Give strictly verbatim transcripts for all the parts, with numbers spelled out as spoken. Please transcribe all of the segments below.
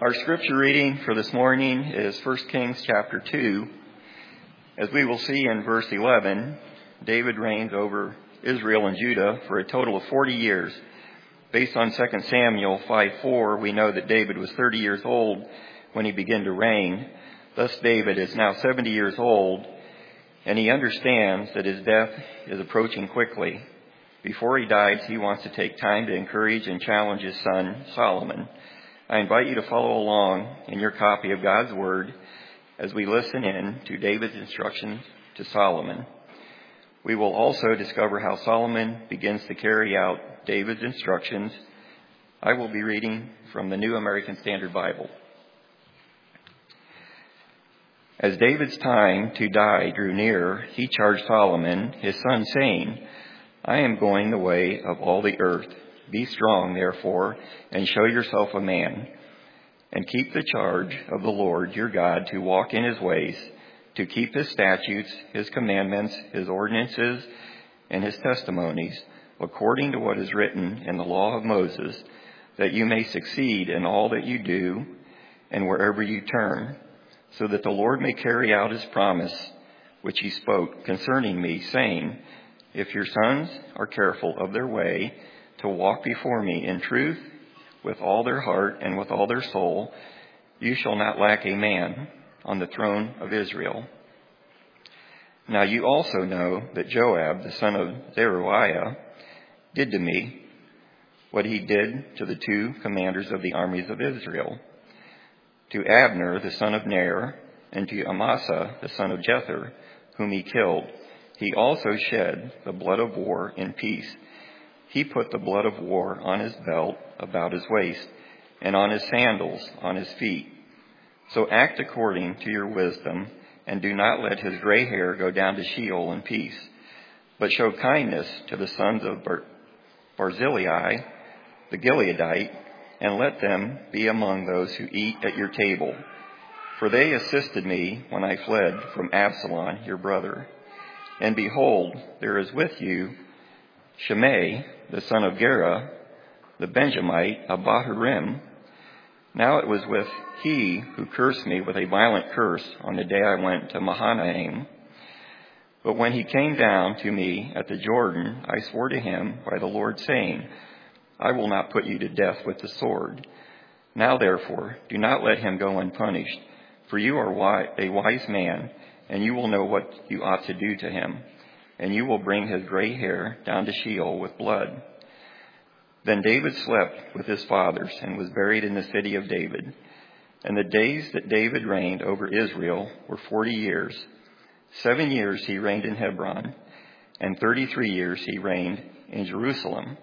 Our scripture reading for this morning is First Kings chapter two. As we will see in verse eleven, David reigned over Israel and Judah for a total of forty years. Based on Second Samuel five four, we know that David was thirty years old when he began to reign. Thus David is now seventy years old, and he understands that his death is approaching quickly. Before he dies, he wants to take time to encourage and challenge his son, Solomon. I invite you to follow along in your copy of God's Word as we listen in to David's instructions to Solomon. We will also discover how Solomon begins to carry out David's instructions. I will be reading from the New American Standard Bible. As David's time to die drew near, he charged Solomon, his son, saying, I am going the way of all the earth. Be strong, therefore, and show yourself a man, and keep the charge of the Lord your God to walk in his ways, to keep his statutes, his commandments, his ordinances, and his testimonies, according to what is written in the law of Moses, that you may succeed in all that you do and wherever you turn, so that the Lord may carry out his promise, which he spoke concerning me, saying, if your sons are careful of their way, to walk before me in truth with all their heart and with all their soul, you shall not lack a man on the throne of Israel. Now you also know that Joab, the son of Zeruiah, did to me what he did to the two commanders of the armies of Israel, to Abner, the son of Ner, and to Amasa, the son of Jether, whom he killed. He also shed the blood of war in peace. He put the blood of war on his belt about his waist, and on his sandals on his feet. So act according to your wisdom, and do not let his gray hair go down to Sheol in peace, but show kindness to the sons of Bar- Barzillai, the Gileadite, and let them be among those who eat at your table. For they assisted me when I fled from Absalom, your brother. And behold, there is with you Shimei, the son of Gera, the Benjamite of Bahurim. Now it was with he who cursed me with a violent curse on the day I went to Mahanaim. But when he came down to me at the Jordan, I swore to him by the Lord, saying, I will not put you to death with the sword. Now therefore, do not let him go unpunished, for you are a wise man, and you will know what you ought to do to him, and you will bring his gray hair down to Sheol with blood. Then David slept with his fathers and was buried in the city of David. And the days that David reigned over Israel were forty years. Seven years he reigned in Hebron, and thirty-three years he reigned in Jerusalem.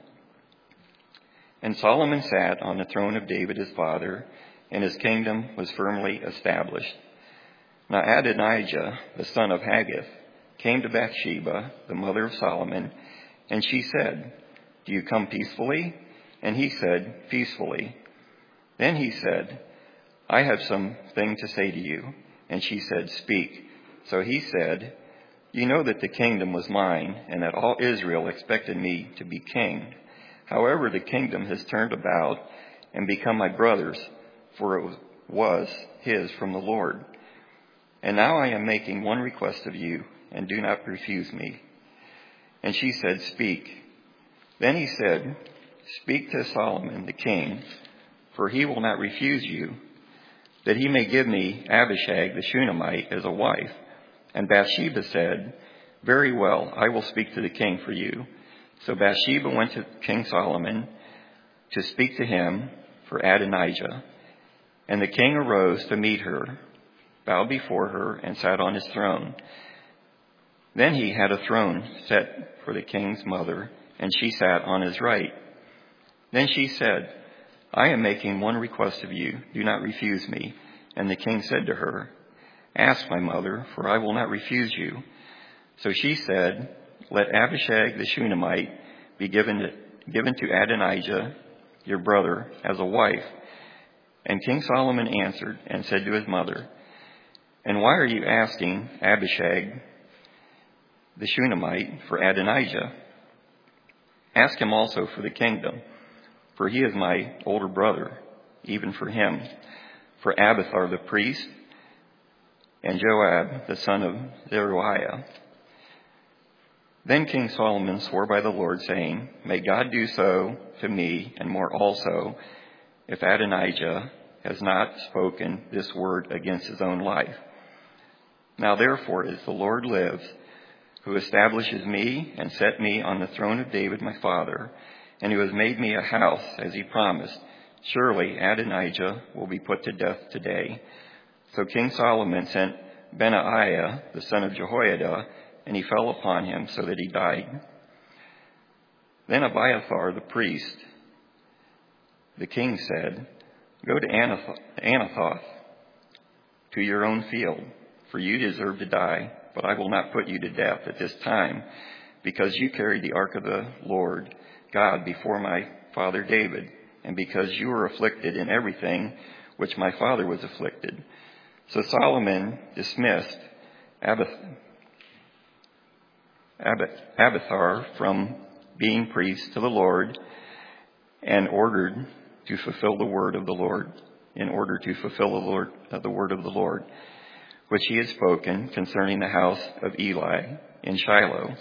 And Solomon sat on the throne of David his father, and his kingdom was firmly established. Now Adonijah, the son of Haggith, came to Bathsheba, the mother of Solomon, and she said, do you come peacefully? And he said, peacefully. Then he said, I have something to say to you. And she said, speak. So he said, you know that the kingdom was mine, and that all Israel expected me to be king. However, the kingdom has turned about and become my brother's, for it was his from the Lord. And now I am making one request of you, and do not refuse me. And she said, speak. Then he said, speak to Solomon the king, for he will not refuse you, that he may give me Abishag the Shunammite as a wife. And Bathsheba said, very well, I will speak to the king for you. So Bathsheba went to King Solomon to speak to him for Adonijah. And the king arose to meet her, bowed before her, and sat on his throne. Then he had a throne set for the king's mother, and she sat on his right. Then she said, I am making one request of you. Do not refuse me. And the king said to her, ask my mother, for I will not refuse you. So she said, let Abishag the Shunammite be given to, given to Adonijah, your brother, as a wife. And King Solomon answered and said to his mother, and why are you asking Abishag the Shunammite for Adonijah? Ask him also for the kingdom, for he is my older brother, even for him. for Abiathar the priest, and Joab the son of Zeruiah. Then King Solomon swore by the Lord, saying, May God do so to me, and more also, if Adonijah has not spoken this word against his own life. Now therefore, as the Lord lives, who establishes me and set me on the throne of David my father, and who has made me a house as he promised, surely Adonijah will be put to death today. So King Solomon sent Benaiah, the son of Jehoiada, and he fell upon him so that he died. Then Abiathar the priest, the king said, Go to Anathoth, to your own field, for you deserve to die, but I will not put you to death at this time, because you carried the ark of the Lord God before my father David, and because you were afflicted in everything which my father was afflicted. So Solomon dismissed Abiathar from being priest to the Lord, and ordered to fulfill the word of the Lord, in order to fulfill the Lord, uh, the word of the Lord, which he had spoken concerning the house of Eli in Shiloh.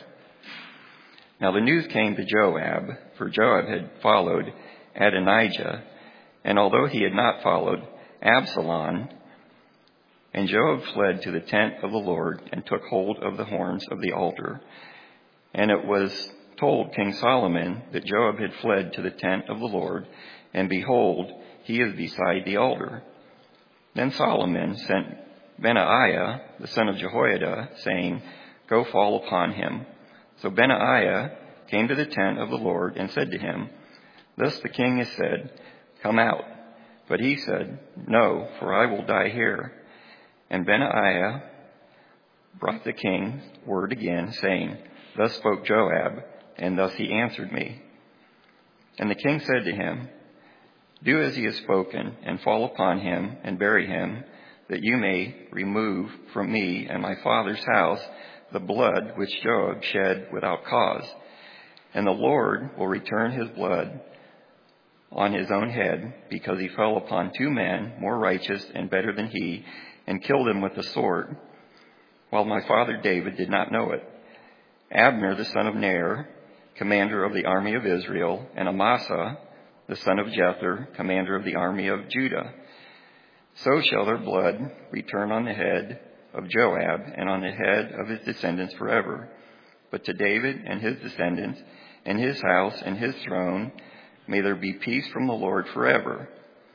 Now the news came to Joab, for Joab had followed Adonijah, and although he had not followed Absalom, and Joab fled to the tent of the Lord and took hold of the horns of the altar. And it was told King Solomon that Joab had fled to the tent of the Lord, and behold, he is beside the altar. Then Solomon sent Benaiah, the son of Jehoiada, saying, Go fall upon him. So Benaiah came to the tent of the Lord and said to him, Thus the king has said, Come out. But he said, No, for I will die here. And Benaiah brought the king word again, saying, Thus spoke Joab, and thus he answered me. And the king said to him, Do as he has spoken, and fall upon him, and bury him, that you may remove from me and my father's house the blood which Joab shed without cause. And the Lord will return his blood on his own head, because he fell upon two men more righteous and better than he, and killed them with the sword, while my father David did not know it. Abner, the son of Ner, commander of the army of Israel, and Amasa, the son of Jether, commander of the army of Judah. So shall their blood return on the head of Joab and on the head of his descendants forever. But to David and his descendants and his house and his throne may there be peace from the Lord forever.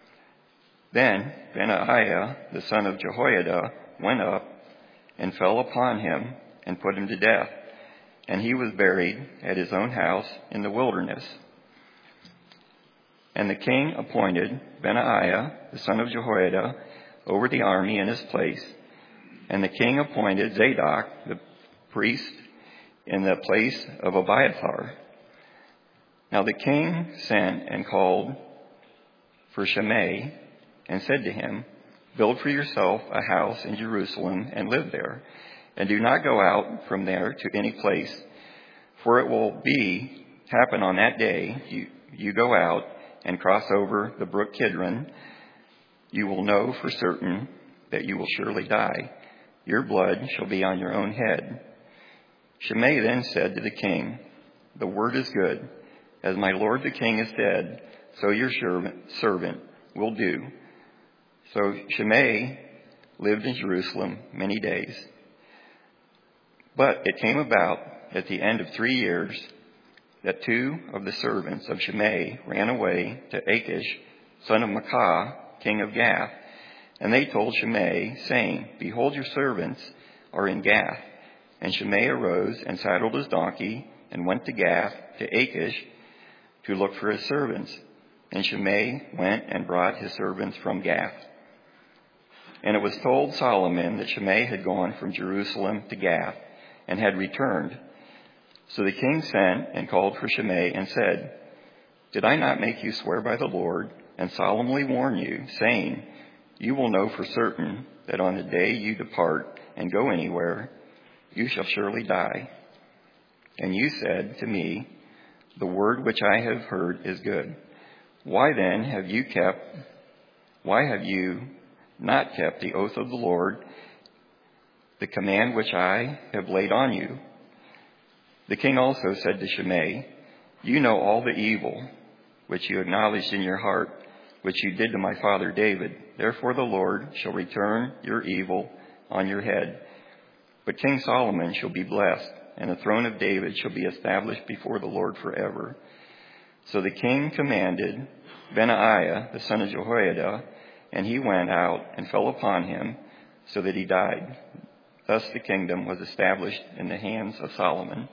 Then Benaiah, the son of Jehoiada, went up and fell upon him and put him to death. And he was buried at his own house in the wilderness. And the king appointed Benaiah, the son of Jehoiada, over the army in his place. And the king appointed Zadok, the priest, in the place of Abiathar. Now the king sent and called for Shimei, and said to him, Build for yourself a house in Jerusalem and live there, and do not go out from there to any place. For it will be happen on that day, you, you go out and cross over the brook Kidron, you will know for certain that you will surely die. Your blood shall be on your own head. Shimei then said to the king, The word is good. As my lord the king has said, so your servant will do. So Shimei lived in Jerusalem many days. But it came about at the end of three years that two of the servants of Shimei ran away to Achish, son of Maacah, king of Gath. And they told Shimei, saying, Behold, your servants are in Gath. And Shimei arose and saddled his donkey and went to Gath, to Achish, to look for his servants. And Shimei went and brought his servants from Gath. And it was told Solomon that Shimei had gone from Jerusalem to Gath and had returned. So the king sent and called for Shimei and said, Did I not make you swear by the Lord and solemnly warn you, saying, You will know for certain that on the day you depart and go anywhere, you shall surely die. And you said to me, The word which I have heard is good. Why then have you kept, why have you not kept the oath of the Lord, the command which I have laid on you. The king also said to Shimei, you know all the evil which you acknowledged in your heart, which you did to my father David. Therefore the Lord shall return your evil on your head. But King Solomon shall be blessed, and the throne of David shall be established before the Lord forever. So the king commanded Benaiah, the son of Jehoiada, and he went out and fell upon him, so that he died. Thus the kingdom was established in the hands of Solomon.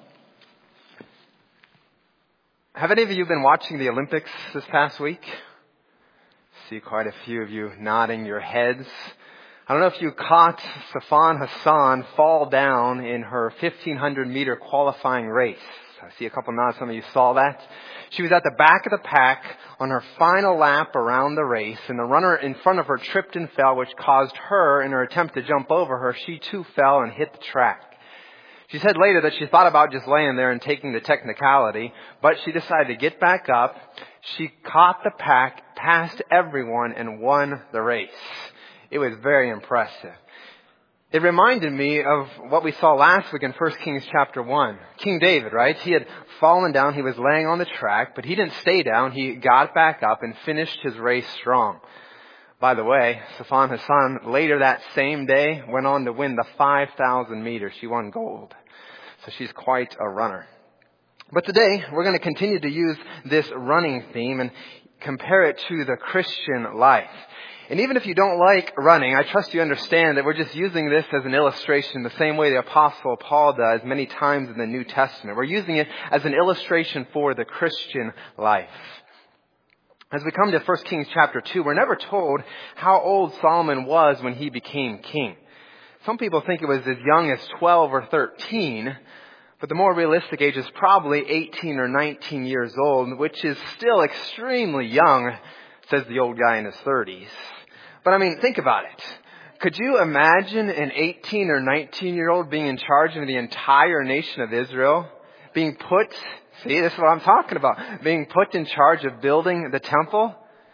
Have any of you been watching the Olympics this past week? See quite a few of you nodding your heads. I don't know if you caught Sifan Hassan fall down in her fifteen hundred meter qualifying race. I see a couple nods. Some of you saw that. She was at the back of the pack on her final lap around the race, and the runner in front of her tripped and fell, which caused her, in her attempt to jump over her, she too fell and hit the track. She said later that she thought about just laying there and taking the technicality, but she decided to get back up. She caught the pack, passed everyone, and won the race. It was very impressive. It reminded me of what we saw last week in First Kings chapter one. King David, right? He had fallen down. He was laying on the track, but he didn't stay down. He got back up and finished his race strong. By the way, Sifan Hassan later that same day went on to win the five thousand meters. She won gold. So she's quite a runner. But today we're going to continue to use this running theme and compare it to the Christian life. And even if you don't like running, I trust you understand that we're just using this as an illustration the same way the Apostle Paul does many times in the New Testament. We're using it as an illustration for the Christian life. As we come to First Kings chapter two, we're never told how old Solomon was when he became king. Some people think it was as young as twelve or thirteen, but the more realistic age is probably eighteen or nineteen years old, which is still extremely young, says the old guy in his thirties. But I mean, think about it. Could you imagine an eighteen or nineteen year old being in charge of the entire nation of Israel? Being put, see, this is what I'm talking about. Being put in charge of building the temple?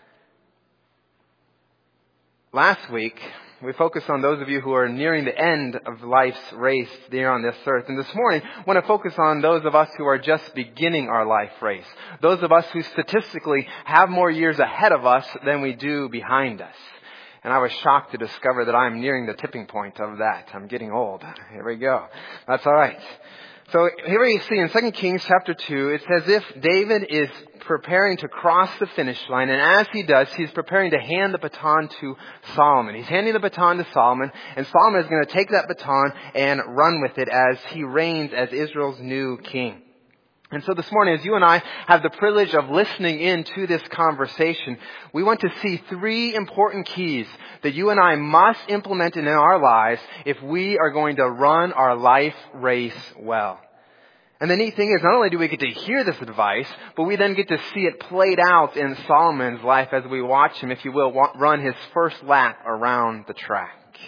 Last week, we focused on those of you who are nearing the end of life's race here on this earth. And this morning, I want to focus on those of us who are just beginning our life race. Those of us who statistically have more years ahead of us than we do behind us. And I was shocked to discover that I'm nearing the tipping point of that. I'm getting old. Here we go. That's all right. So here we see in Second Kings chapter two, it's as if David is preparing to cross the finish line. And as he does, he's preparing to hand the baton to Solomon. He's handing the baton to Solomon. And Solomon is going to take that baton and run with it as he reigns as Israel's new king. And so this morning, as you and I have the privilege of listening in to this conversation, we want to see three important keys that you and I must implement in our lives if we are going to run our life race well. And the neat thing is, not only do we get to hear this advice, but we then get to see it played out in Solomon's life as we watch him, if you will, run his first lap around the track.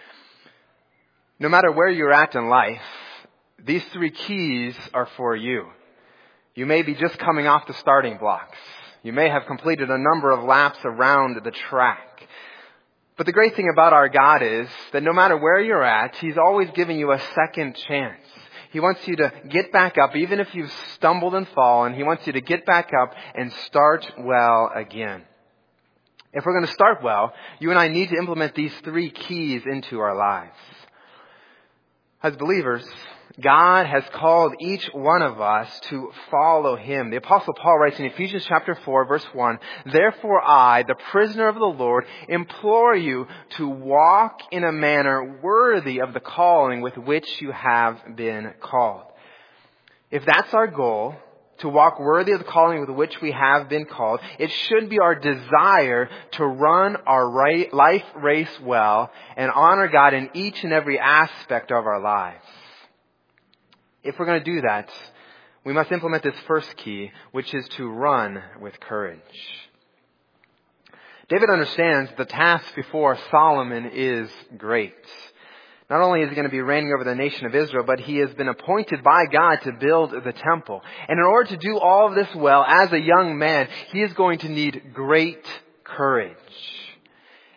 No matter where you're at in life, these three keys are for you. You may be just coming off the starting blocks. You may have completed a number of laps around the track. But the great thing about our God is that no matter where you're at, He's always giving you a second chance. He wants you to get back up, even if you've stumbled and fallen. He wants you to get back up and start well again. If we're going to start well, you and I need to implement these three keys into our lives. As believers, God has called each one of us to follow Him. The Apostle Paul writes in Ephesians chapter four, verse one, "Therefore I, the prisoner of the Lord, implore you to walk in a manner worthy of the calling with which you have been called." If that's our goal, to walk worthy of the calling with which we have been called, it should be our desire to run our right life race well and honor God in each and every aspect of our lives. If we're going to do that, we must implement this first key, which is to run with courage. David understands the task before Solomon is great. Not only is he going to be reigning over the nation of Israel, but he has been appointed by God to build the temple. And in order to do all of this well, as a young man, he is going to need great courage.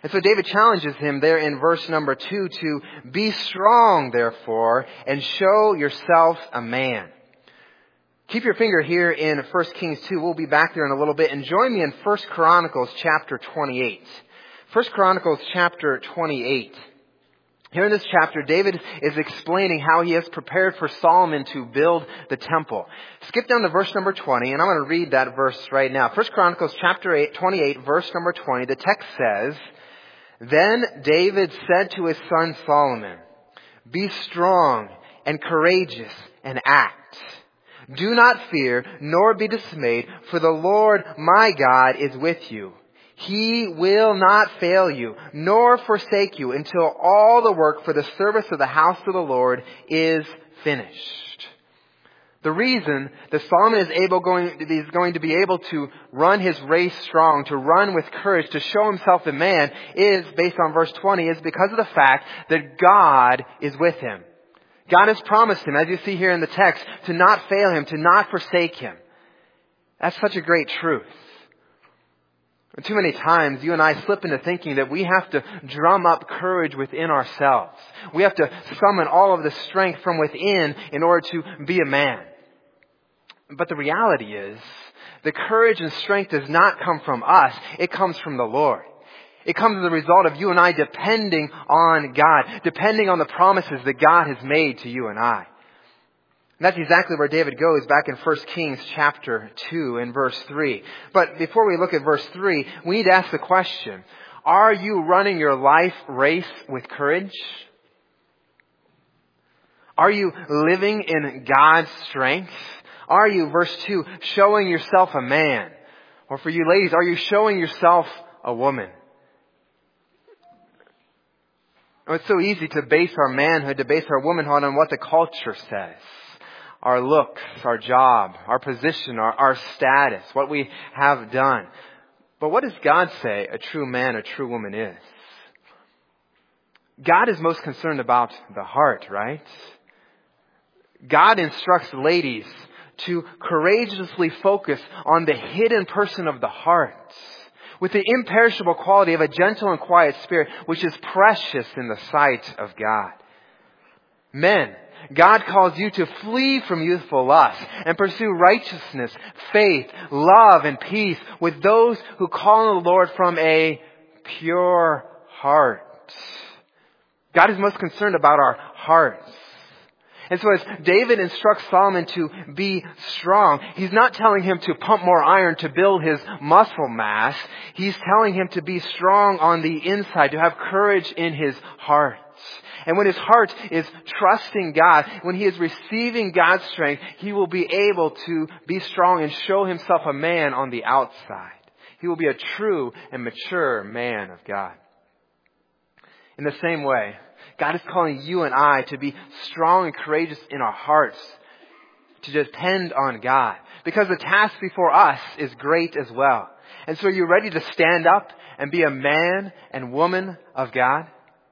And so David challenges him there in verse number two to be strong, therefore, and show yourself a man. Keep your finger here in First Kings two. We'll be back there in a little bit. And join me in First Chronicles chapter twenty-eight. First Chronicles chapter twenty-eight. Here in this chapter, David is explaining how he has prepared for Solomon to build the temple. Skip down to verse number twenty, and I'm going to read that verse right now. First Chronicles chapter eight, twenty-eight, verse number twenty. The text says, "Then David said to his son Solomon, 'Be strong and courageous and act. Do not fear, nor be dismayed, for the Lord my God is with you. He will not fail you, nor forsake you until all the work for the service of the house of the Lord is finished.'" The reason that Solomon is able going, is going to be able to run his race strong, to run with courage, to show himself a man, is, based on verse twenty, is because of the fact that God is with him. God has promised him, as you see here in the text, to not fail him, to not forsake him. That's such a great truth. Too many times you and I slip into thinking that we have to drum up courage within ourselves. We have to summon all of the strength from within in order to be a man. But the reality is, the courage and strength does not come from us. It comes from the Lord. It comes as a result of you and I depending on God, depending on the promises that God has made to you and I. And that's exactly where David goes back in First Kings chapter two and verse three. But before we look at verse three, we need to ask the question, are you running your life race with courage? Are you living in God's strength? Are you, verse two, showing yourself a man? Or for you ladies, are you showing yourself a woman? It's so easy to base our manhood, to base our womanhood on what the culture says. Our looks, our job, our position, our, our status, what we have done. But what does God say a true man, a true woman is? God is most concerned about the heart, right? God instructs ladies to courageously focus on the hidden person of the heart, with the imperishable quality of a gentle and quiet spirit, which is precious in the sight of God. Men, God calls you to flee from youthful lust and pursue righteousness, faith, love, and peace with those who call on the Lord from a pure heart. God is most concerned about our hearts. And so as David instructs Solomon to be strong, he's not telling him to pump more iron to build his muscle mass. He's telling him to be strong on the inside, to have courage in his heart. And when his heart is trusting God, when he is receiving God's strength, he will be able to be strong and show himself a man on the outside. He will be a true and mature man of God. In the same way, God is calling you and I to be strong and courageous in our hearts, to depend on God, because the task before us is great as well. And so are you ready to stand up and be a man and woman of God?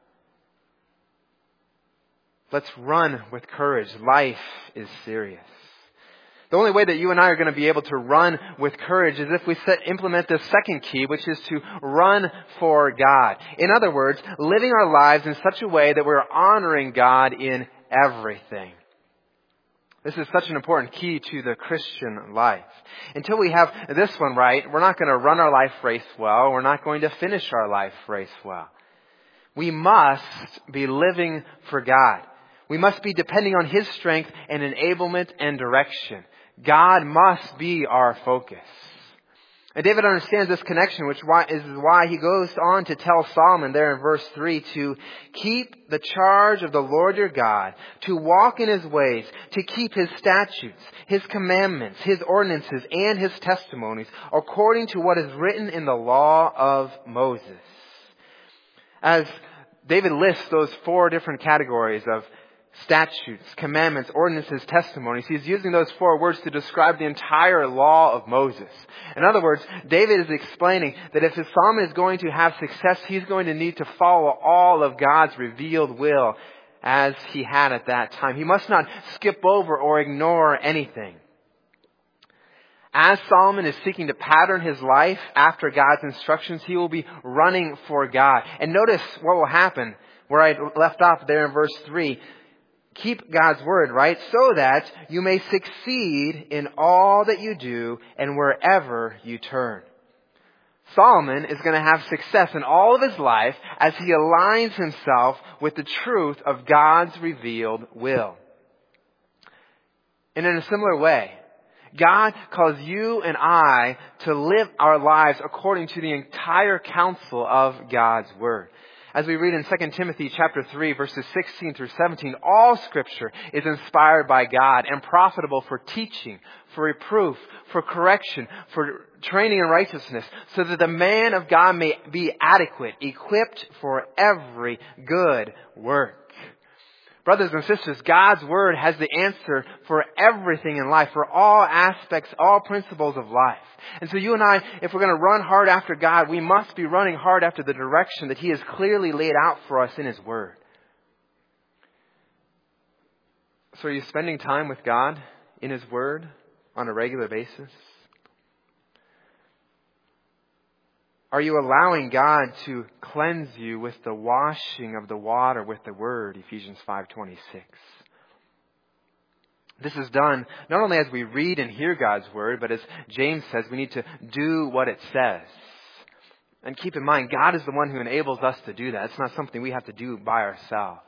Let's run with courage. Life is serious. The only way that you and I are going to be able to run with courage is if we set, implement this second key, which is to run for God. In other words, living our lives in such a way that we're honoring God in everything. This is such an important key to the Christian life. Until we have this one right, we're not going to run our life race well. We're not going to finish our life race well. We must be living for God. We must be depending on His strength and enablement and direction. God must be our focus. And David understands this connection, which is why he goes on to tell Solomon there in verse three to keep the charge of the Lord your God, to walk in His ways, to keep His statutes, His commandments, His ordinances, and His testimonies, according to what is written in the law of Moses. As David lists those four different categories of statutes, commandments, ordinances, testimonies, he's using those four words to describe the entire law of Moses. In other words, David is explaining that if his Solomon is going to have success, he's going to need to follow all of God's revealed will as he had at that time. He must not skip over or ignore anything. As Solomon is seeking to pattern his life after God's instructions, he will be running for God. And notice what will happen where I left off there in verse three. Keep God's word, right? So that you may succeed in all that you do and wherever you turn. Solomon is going to have success in all of his life as he aligns himself with the truth of God's revealed will. And in a similar way, God calls you and I to live our lives according to the entire counsel of God's word. As we read in Second Timothy chapter three, verses sixteen through seventeen, all Scripture is inspired by God and profitable for teaching, for reproof, for correction, for training in righteousness, so that the man of God may be adequate, equipped for every good work. Brothers and sisters, God's Word has the answer for everything in life, for all aspects, all principles of life. And so you and I, if we're going to run hard after God, we must be running hard after the direction that He has clearly laid out for us in His Word. So are you spending time with God in His Word on a regular basis? Are you allowing God to cleanse you with the washing of the water with the Word, Ephesians five twenty-six? This is done not only as we read and hear God's Word, but as James says, we need to do what it says. And keep in mind, God is the one who enables us to do that. It's not something we have to do by ourselves.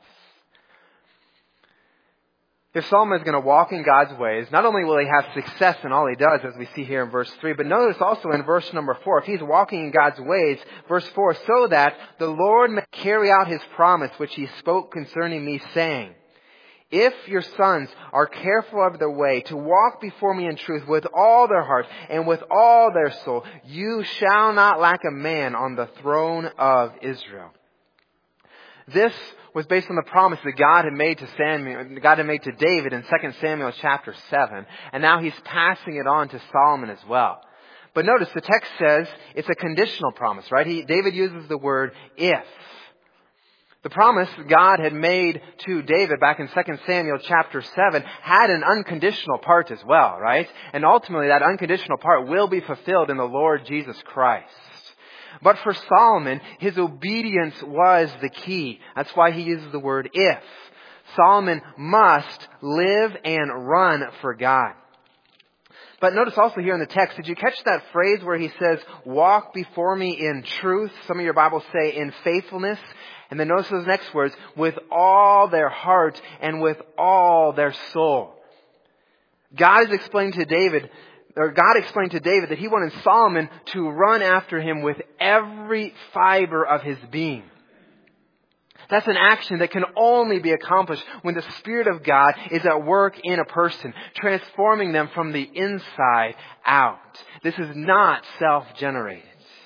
If Solomon is going to walk in God's ways, not only will he have success in all he does, as we see here in verse three, but notice also in verse number four, if he's walking in God's ways, verse four, so that the Lord may carry out His promise which He spoke concerning me, saying, if your sons are careful of their way to walk before me in truth with all their heart and with all their soul, you shall not lack a man on the throne of Israel. This was based on the promise that God had made to Samuel, God had made to David in Second Samuel chapter seven, and now He's passing it on to Solomon as well. But notice the text says it's a conditional promise, right? He, David uses the word if. The promise God had made to David back in Second Samuel chapter seven had an unconditional part as well, right? And ultimately that unconditional part will be fulfilled in the Lord Jesus Christ. But for Solomon, his obedience was the key. That's why he uses the word if. Solomon must live and run for God. But notice also here in the text, did you catch that phrase where he says, walk before me in truth? Some of your Bibles say in faithfulness. And then notice those next words, with all their heart and with all their soul. God is explaining to David, or God explained to David that He wanted Solomon to run after Him with every fiber of his being. That's an action that can only be accomplished when the Spirit of God is at work in a person, transforming them from the inside out. This is not self-generated.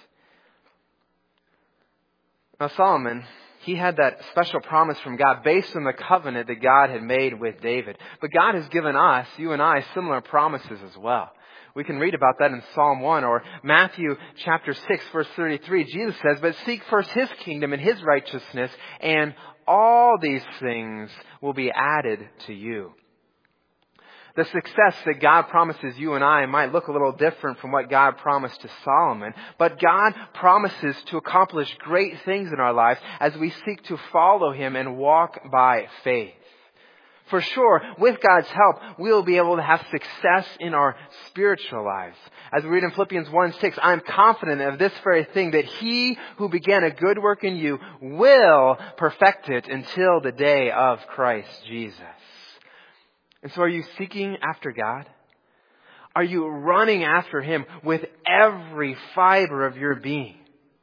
Now Solomon, he had that special promise from God based on the covenant that God had made with David. But God has given us, you and I, similar promises as well. We can read about that in Psalm one or Matthew chapter six, verse thirty-three. Jesus says, but seek first His kingdom and His righteousness, and all these things will be added to you. The success that God promises you and I might look a little different from what God promised to Solomon, but God promises to accomplish great things in our lives as we seek to follow Him and walk by faith. For sure, with God's help, we will be able to have success in our spiritual lives. As we read in Philippians one six, I am confident of this very thing, that He who began a good work in you will perfect it until the day of Christ Jesus. And so are you seeking after God? Are you running after Him with every fiber of your being?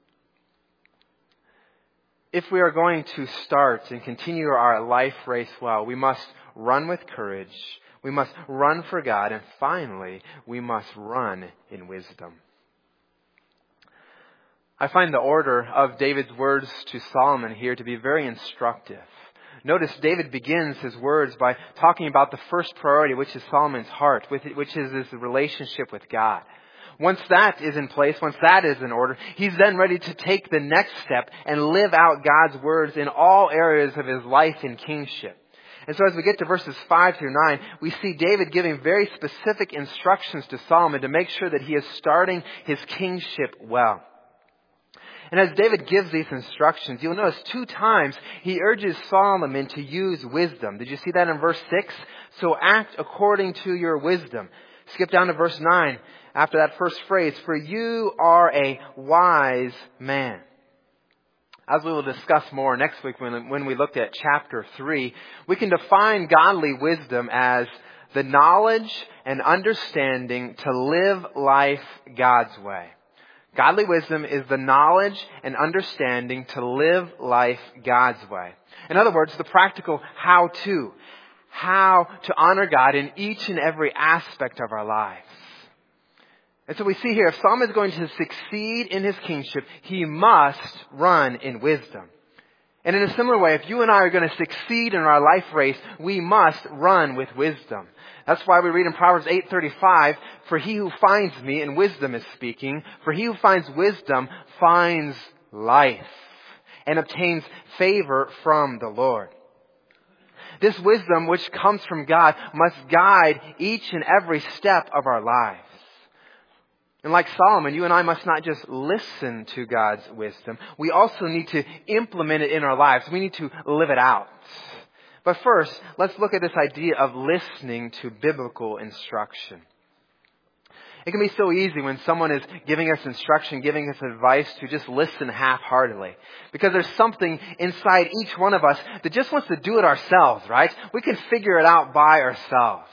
If we are going to start and continue our life race well, we must run with courage, we must run for God, and finally, we must run in wisdom. I find the order of David's words to Solomon here to be very instructive. Notice David begins his words by talking about the first priority, which is Solomon's heart, which is his relationship with God. Once that is in place, once that is in order, he's then ready to take the next step and live out God's words in all areas of his life and kingship. And so as we get to verses five through nine, we see David giving very specific instructions to Solomon to make sure that he is starting his kingship well. And as David gives these instructions, you'll notice two times he urges Solomon to use wisdom. Did you see that in verse six? So act according to your wisdom. Skip down to verse nine after that first phrase, for you are a wise man. As we will discuss more next week when, when we look at chapter three, we can define godly wisdom as the knowledge and understanding to live life God's way. Godly wisdom is the knowledge and understanding to live life God's way. In other words, the practical how-to. How to honor God in each and every aspect of our lives. And so we see here, if Solomon is going to succeed in his kingship, he must run in wisdom. And in a similar way, if you and I are going to succeed in our life race, we must run with wisdom. That's why we read in Proverbs eight thirty-five, for he who finds me, and wisdom is speaking, for he who finds wisdom finds life and obtains favor from the Lord. This wisdom which comes from God must guide each and every step of our lives. And like Solomon, you and I must not just listen to God's wisdom. We also need to implement it in our lives. We need to live it out. But first, let's look at this idea of listening to biblical instruction. It can be so easy when someone is giving us instruction, giving us advice, to just listen half-heartedly. Because there's something inside each one of us that just wants to do it ourselves, right? We can figure it out by ourselves.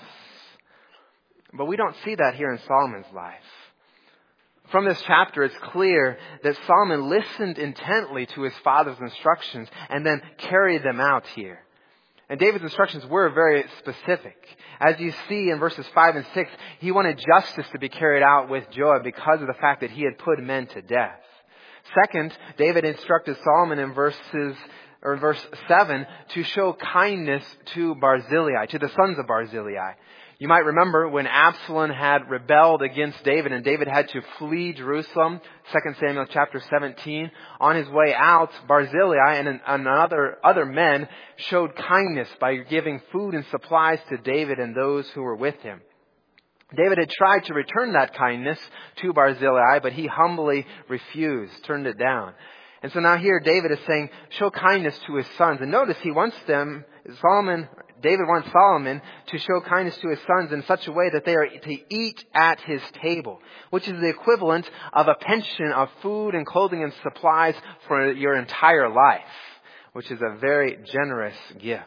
But we don't see that here in Solomon's life. From this chapter, it's clear that Solomon listened intently to his father's instructions and then carried them out here. And David's instructions were very specific. As you see in verses five and six, he wanted justice to be carried out with joy because of the fact that he had put men to death. Second, David instructed Solomon in verses or verse seven to show kindness to Barzillai, to the sons of Barzillai. You might remember when Absalom had rebelled against David and David had to flee Jerusalem, Second Samuel chapter seventeen. On his way out, Barzillai and another other men showed kindness by giving food and supplies to David and those who were with him. David had tried to return that kindness to Barzillai, but he humbly refused, turned it down. And so now here David is saying, show kindness to his sons. And notice he wants them, Solomon, David wants Solomon to show kindness to his sons in such a way that they are to eat at his table, which is the equivalent of a pension of food and clothing and supplies for your entire life, which is a very generous gift.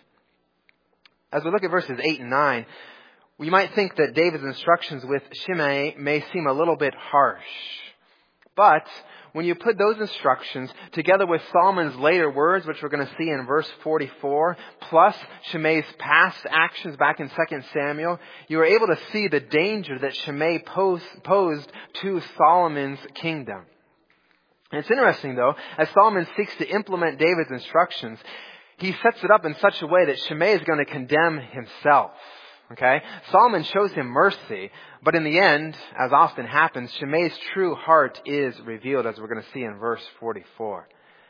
As we look at verses eight and nine, we might think that David's instructions with Shimei may seem a little bit harsh. But when you put those instructions together with Solomon's later words, which we're going to see in verse forty-four, plus Shimei's past actions back in Second Samuel, you are able to see the danger that Shimei posed, posed to Solomon's kingdom. And it's interesting, though, as Solomon seeks to implement David's instructions, he sets it up in such a way that Shimei is going to condemn himself. Okay? Solomon shows him mercy, but in the end, as often happens, Shimei's true heart is revealed, as we're going to see in verse forty-four.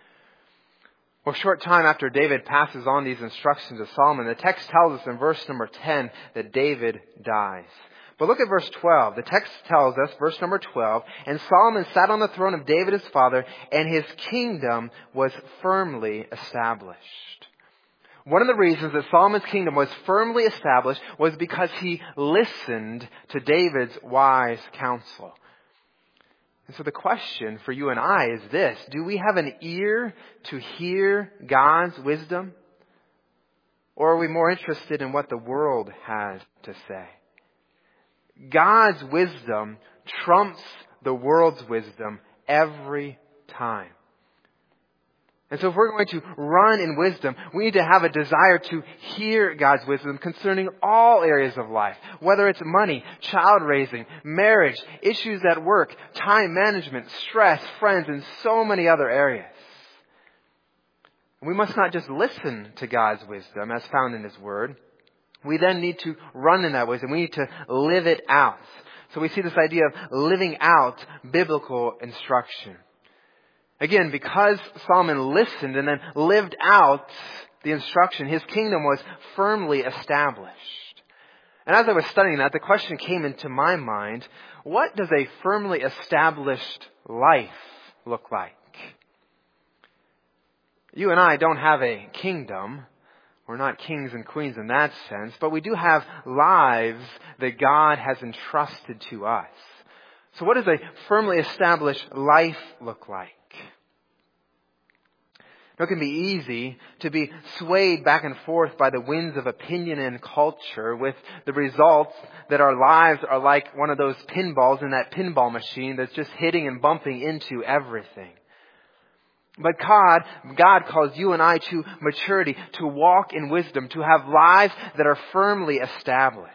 Well, a short time after David passes on these instructions to Solomon, the text tells us in verse number ten that David dies. But look at verse twelve. The text tells us, verse number twelve, and Solomon sat on the throne of David his father, and his kingdom was firmly established. One of the reasons that Solomon's kingdom was firmly established was because he listened to David's wise counsel. And so the question for you and I is this: do we have an ear to hear God's wisdom? Or are we more interested in what the world has to say? God's wisdom trumps the world's wisdom every time. And so if we're going to run in wisdom, we need to have a desire to hear God's wisdom concerning all areas of life, whether it's money, child raising, marriage, issues at work, time management, stress, friends, and so many other areas. We must not just listen to God's wisdom as found in His Word. We then need to run in that wisdom. We need to live it out. So we see this idea of living out biblical instruction. Again, because Solomon listened and then lived out the instruction, his kingdom was firmly established. And as I was studying that, the question came into my mind, what does a firmly established life look like? You and I don't have a kingdom. We're not kings and queens in that sense, but we do have lives that God has entrusted to us. So what does a firmly established life look like? It can be easy to be swayed back and forth by the winds of opinion and culture, with the results that our lives are like one of those pinballs in that pinball machine that's just hitting and bumping into everything. But God, God calls you and I to maturity, to walk in wisdom, to have lives that are firmly established.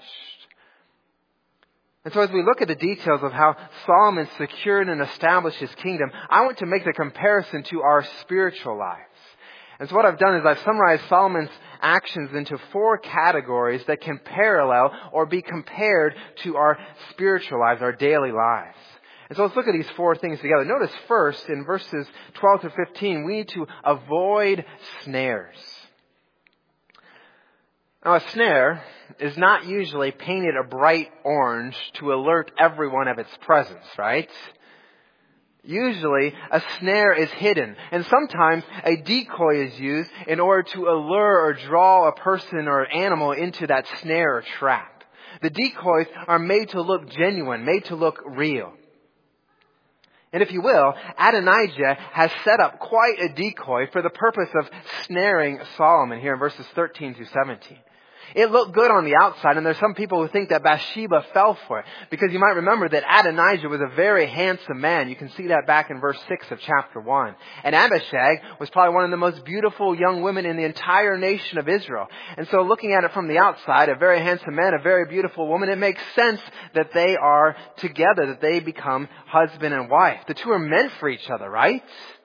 And so as we look at the details of how Solomon secured and established his kingdom, I want to make the comparison to our spiritual lives. And so what I've done is I've summarized Solomon's actions into four categories that can parallel or be compared to our spiritual lives, our daily lives. And so let's look at these four things together. Notice first in verses twelve to fifteen, we need to avoid snares. Now, a snare is not usually painted a bright orange to alert everyone of its presence, right? Usually, a snare is hidden, and sometimes a decoy is used in order to allure or draw a person or animal into that snare or trap. The decoys are made to look genuine, made to look real. And if you will, Adonijah has set up quite a decoy for the purpose of snaring Solomon here in verses thirteen through seventeen. It looked good on the outside, and there's some people who think that Bathsheba fell for it. Because you might remember that Adonijah was a very handsome man. You can see that back in verse six of chapter one. And Abishag was probably one of the most beautiful young women in the entire nation of Israel. And so looking at it from the outside, a very handsome man, a very beautiful woman, it makes sense that they are together, that they become husband and wife. The two are meant for each other, right?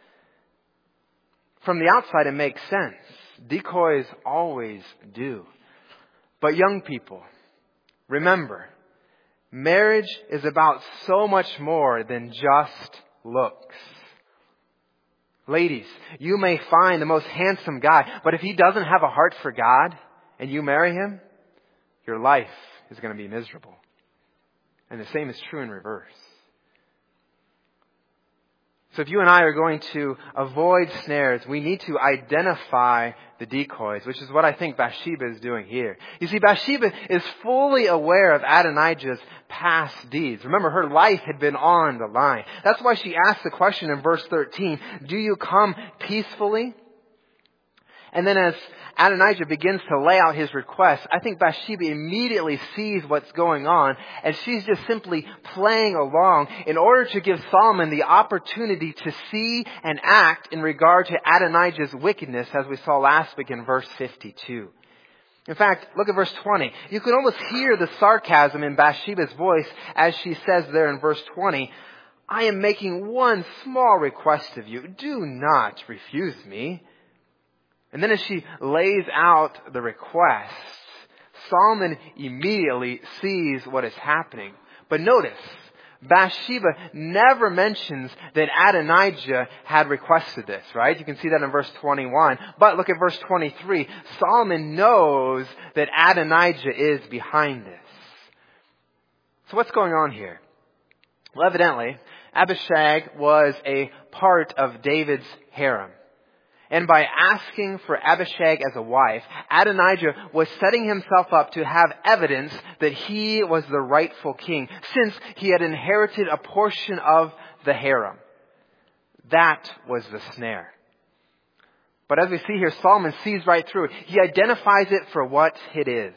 From the outside, it makes sense. Decoys always do. But young people, remember, marriage is about so much more than just looks. Ladies, you may find the most handsome guy, but if he doesn't have a heart for God and you marry him, your life is going to be miserable. And the same is true in reverse. So if you and I are going to avoid snares, we need to identify the decoys, which is what I think Bathsheba is doing here. You see, Bathsheba is fully aware of Adonijah's past deeds. Remember, her life had been on the line. That's why she asked the question in verse thirteen, do you come peacefully? And then as Adonijah begins to lay out his request, I think Bathsheba immediately sees what's going on, and she's just simply playing along in order to give Solomon the opportunity to see and act in regard to Adonijah's wickedness, as we saw last week in verse fifty-two. In fact, look at verse twenty. You can almost hear the sarcasm in Bathsheba's voice as she says there in verse twenty, I am making one small request of you. Do not refuse me. And then as she lays out the request, Solomon immediately sees what is happening. But notice, Bathsheba never mentions that Adonijah had requested this, right? You can see that in verse twenty-one. But look at verse twenty-three. Solomon knows that Adonijah is behind this. So what's going on here? Well, evidently, Abishag was a part of David's harem. And by asking for Abishag as a wife, Adonijah was setting himself up to have evidence that he was the rightful king, since he had inherited a portion of the harem. That was the snare. But as we see here, Solomon sees right through it. He identifies it for what it is.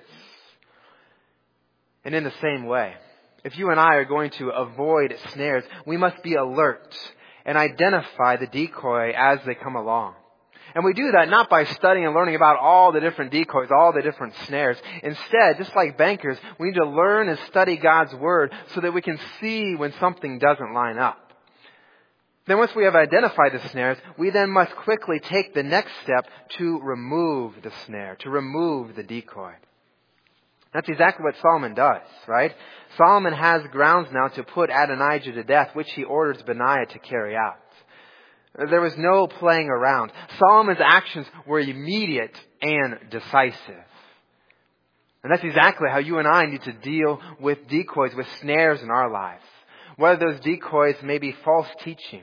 And in the same way, if you and I are going to avoid snares, we must be alert and identify the decoy as they come along. And we do that not by studying and learning about all the different decoys, all the different snares. Instead, just like bankers, we need to learn and study God's Word so that we can see when something doesn't line up. Then once we have identified the snares, we then must quickly take the next step to remove the snare, to remove the decoy. That's exactly what Solomon does, right? Solomon has grounds now to put Adonijah to death, which he orders Benaiah to carry out. There was no playing around. Solomon's actions were immediate and decisive. And that's exactly how you and I need to deal with decoys, with snares in our lives. Whether those decoys may be false teaching,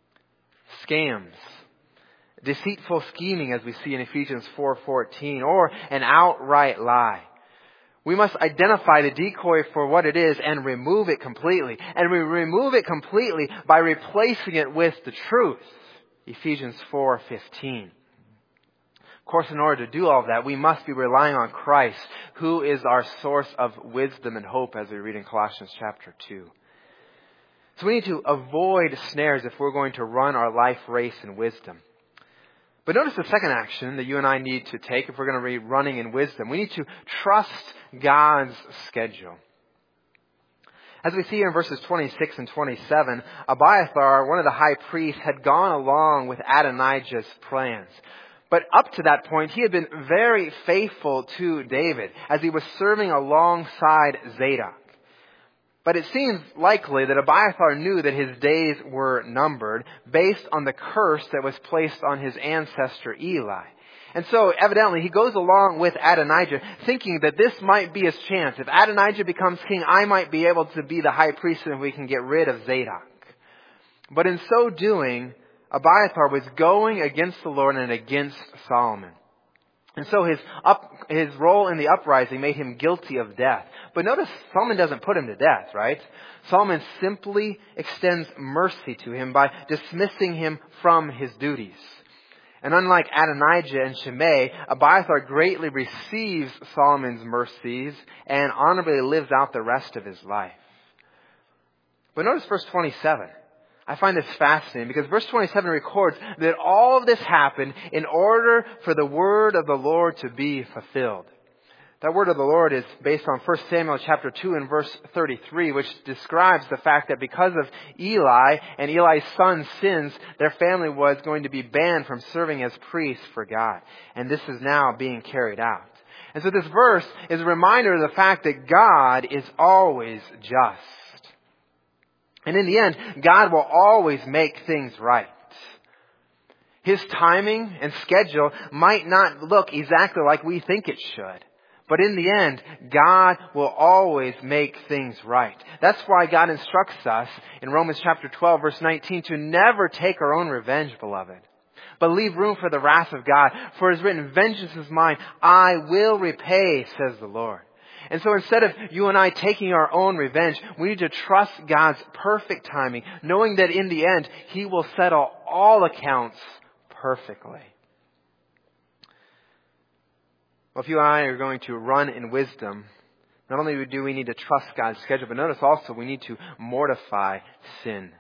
scams, deceitful scheming as we see in Ephesians four fourteen, or an outright lie. We must identify the decoy for what it is and remove it completely. And we remove it completely by replacing it with the truth. Ephesians four fifteen. Of course, in order to do all of that, we must be relying on Christ, who is our source of wisdom and hope, as we read in Colossians chapter two. So we need to avoid snares if we're going to run our life race in wisdom. But notice the second action that you and I need to take if we're going to be running in wisdom. We need to trust God's schedule. As we see here in verses twenty-six and twenty-seven, Abiathar, one of the high priests, had gone along with Adonijah's plans. But up to that point, he had been very faithful to David as he was serving alongside Zadok. But it seems likely that Abiathar knew that his days were numbered based on the curse that was placed on his ancestor Eli. And so evidently he goes along with Adonijah thinking that this might be his chance. If Adonijah becomes king, I might be able to be the high priest and we can get rid of Zadok. But in so doing, Abiathar was going against the Lord and against Solomon. And so his up, his role in the uprising made him guilty of death. But notice Solomon doesn't put him to death, right? Solomon simply extends mercy to him by dismissing him from his duties. And unlike Adonijah and Shimei, Abiathar greatly receives Solomon's mercies and honorably lives out the rest of his life. But notice verse twenty-seven. I find this fascinating because verse twenty-seven records that all of this happened in order for the word of the Lord to be fulfilled. That word of the Lord is based on First Samuel chapter two and verse thirty-three, which describes the fact that because of Eli and Eli's son's sins, their family was going to be banned from serving as priests for God. And this is now being carried out. And so this verse is a reminder of the fact that God is always just. And in the end, God will always make things right. His timing and schedule might not look exactly like we think it should. But in the end, God will always make things right. That's why God instructs us in Romans chapter twelve, verse nineteen, to never take our own revenge, beloved, but leave room for the wrath of God. For it is written, vengeance is mine, I will repay, says the Lord. And so instead of you and I taking our own revenge, we need to trust God's perfect timing, knowing that in the end, He will settle all accounts perfectly. Well, if you and I are going to run in wisdom, not only do we need to trust God's schedule, but notice also we need to mortify sin.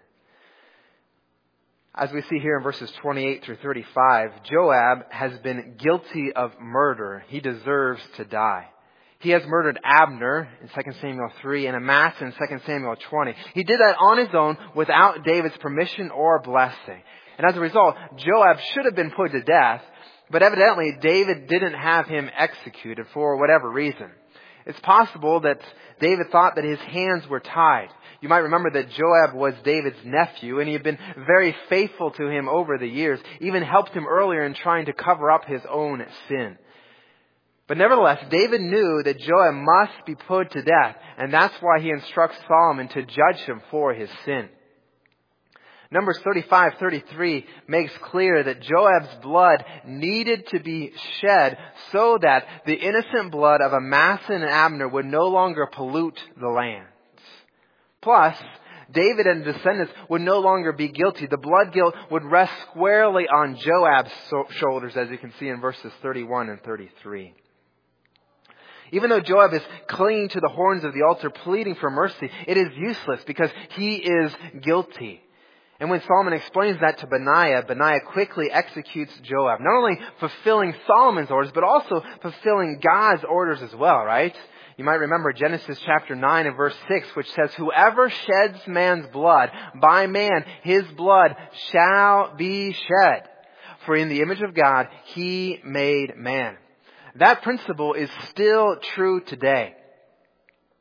As we see here in verses twenty-eight through thirty-five, Joab has been guilty of murder. He deserves to die. He has murdered Abner in Second Samuel three and Amasa in Second Samuel twenty. He did that on his own without David's permission or blessing. And as a result, Joab should have been put to death, but evidently David didn't have him executed for whatever reason. It's possible that David thought that his hands were tied. You might remember that Joab was David's nephew and he had been very faithful to him over the years, even helped him earlier in trying to cover up his own sin. But nevertheless, David knew that Joab must be put to death, and that's why he instructs Solomon to judge him for his sin. Numbers thirty-five thirty-three makes clear that Joab's blood needed to be shed so that the innocent blood of Amasa and Abner would no longer pollute the land. Plus, David and descendants would no longer be guilty. The blood guilt would rest squarely on Joab's shoulders, as you can see in verses thirty-one and thirty-three. Even though Joab is clinging to the horns of the altar, pleading for mercy, it is useless because he is guilty. And when Solomon explains that to Benaiah, Benaiah quickly executes Joab, not only fulfilling Solomon's orders, but also fulfilling God's orders as well, right? You might remember Genesis chapter nine and verse six, which says, whoever sheds man's blood, by man his blood shall be shed. For in the image of God he made man. That principle is still true today.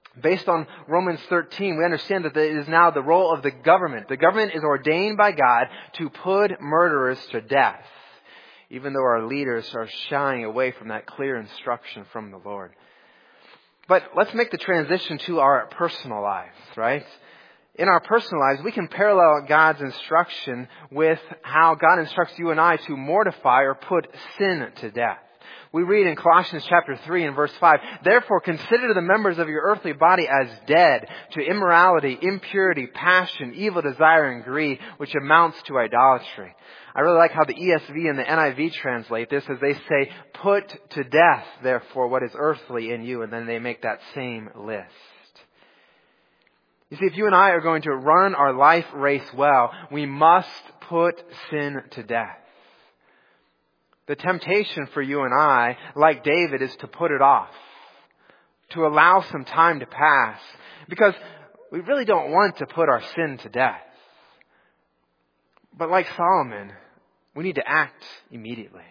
Based on Romans thirteen, we understand that it is now the role of the government. The government is ordained by God to put murderers to death, even though our leaders are shying away from that clear instruction from the Lord. But let's make the transition to our personal lives, right? In our personal lives, we can parallel God's instruction with how God instructs you and I to mortify or put sin to death. We read in Colossians chapter three and verse five, "Therefore consider the members of your earthly body as dead to immorality, impurity, passion, evil desire, and greed, which amounts to idolatry." I really like how the E S V and the N I V translate this as they say, "Put to death, therefore, what is earthly in you," and then they make that same list. You see, if you and I are going to run our life race well, we must put sin to death. The temptation for you and I, like David, is to put it off, to allow some time to pass, because we really don't want to put our sin to death. But like Solomon, we need to act immediately.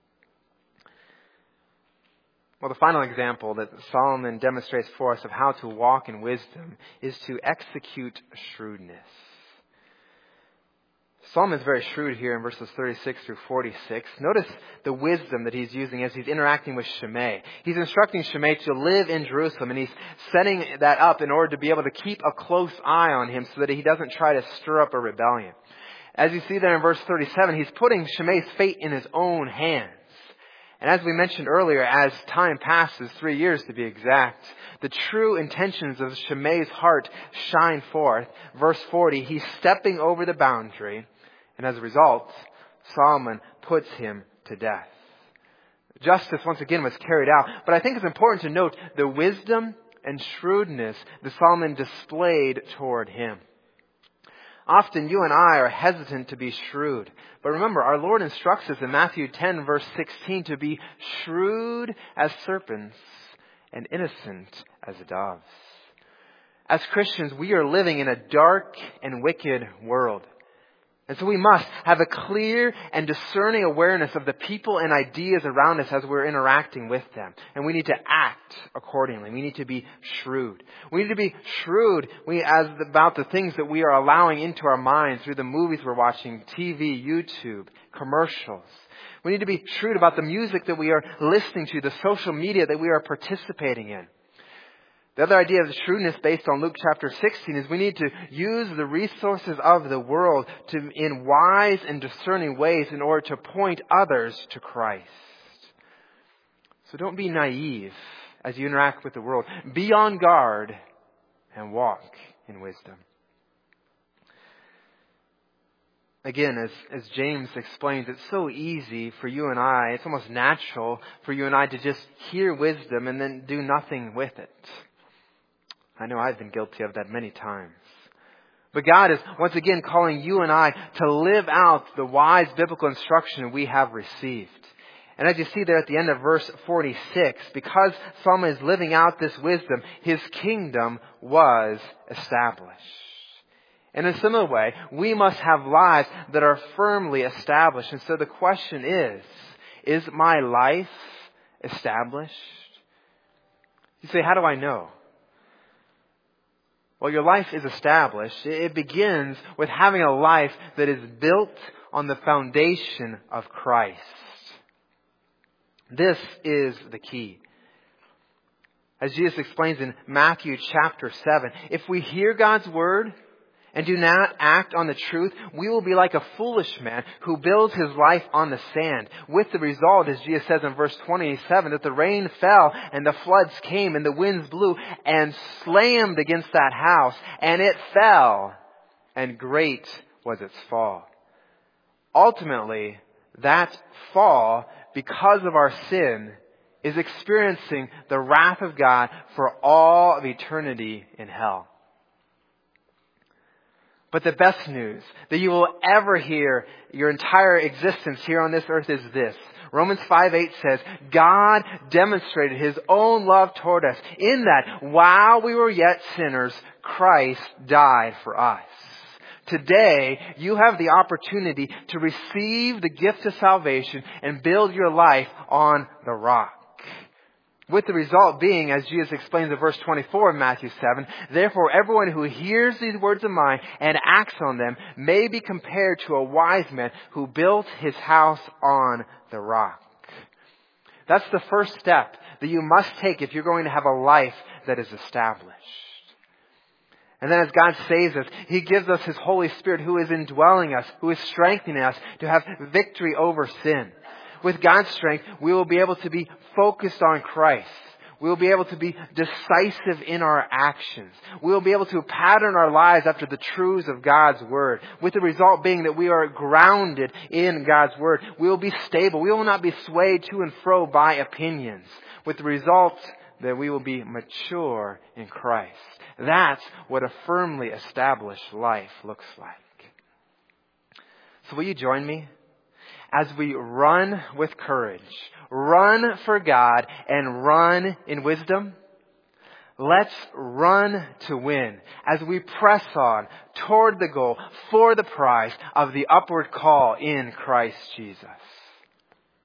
Well, the final example that Solomon demonstrates for us of how to walk in wisdom is to execute shrewdness. Solomon is very shrewd here in verses thirty-six through forty-six. Notice the wisdom that he's using as he's interacting with Shimei. He's instructing Shimei to live in Jerusalem, and he's setting that up in order to be able to keep a close eye on him so that he doesn't try to stir up a rebellion. As you see there in verse thirty-seven, he's putting Shimei's fate in his own hands. And as we mentioned earlier, as time passes, three years to be exact, the true intentions of Shimei's heart shine forth. Verse forty, he's stepping over the boundary, and as a result, Solomon puts him to death. Justice once again was carried out, but I think it's important to note the wisdom and shrewdness that Solomon displayed toward him. Often you and I are hesitant to be shrewd. But remember, our Lord instructs us in Matthew ten verse sixteen to be shrewd as serpents and innocent as doves. As Christians, we are living in a dark and wicked world. And so we must have a clear and discerning awareness of the people and ideas around us as we're interacting with them. And we need to act accordingly. We need to be shrewd. We need to be shrewd we, as about the things that we are allowing into our minds through the movies we're watching, T V, YouTube, commercials. We need to be shrewd about the music that we are listening to, the social media that we are participating in. The other idea of the shrewdness based on Luke chapter sixteen is we need to use the resources of the world to, in wise and discerning ways in order to point others to Christ. So don't be naive as you interact with the world. Be on guard and walk in wisdom. Again, as, as James explains, it's so easy for you and I, it's almost natural for you and I to just hear wisdom and then do nothing with it. I know I've been guilty of that many times. But God is once again calling you and I to live out the wise biblical instruction we have received. And as you see there at the end of verse forty-six, because Solomon is living out this wisdom, his kingdom was established. In a similar way, we must have lives that are firmly established. And so the question is, is my life established? You say, how do I know? Well, your life is established. It begins with having a life that is built on the foundation of Christ. This is the key. As Jesus explains in Matthew chapter seven, if we hear God's word and do not act on the truth, we will be like a foolish man who builds his life on the sand. With the result, as Jesus says in verse twenty-seven, that the rain fell and the floods came and the winds blew and slammed against that house, and it fell, and great was its fall. Ultimately, that fall, because of our sin, is experiencing the wrath of God for all of eternity in hell. But the best news that you will ever hear your entire existence here on this earth is this. Romans five eight says, God demonstrated His own love toward us in that while we were yet sinners, Christ died for us. Today, you have the opportunity to receive the gift of salvation and build your life on the rock. With the result being, as Jesus explains in verse twenty-four of Matthew seven, therefore everyone who hears these words of mine and acts on them may be compared to a wise man who built his house on the rock. That's the first step that you must take if you're going to have a life that is established. And then as God saves us, He gives us His Holy Spirit who is indwelling us, who is strengthening us to have victory over sin. With God's strength, we will be able to be focused on Christ. We will be able to be decisive in our actions. We will be able to pattern our lives after the truths of God's Word. With the result being that we are grounded in God's Word. We will be stable. We will not be swayed to and fro by opinions. With the result that we will be mature in Christ. That's what a firmly established life looks like. So will you join me? As we run with courage, run for God, and run in wisdom, let's run to win as we press on toward the goal for the prize of the upward call in Christ Jesus.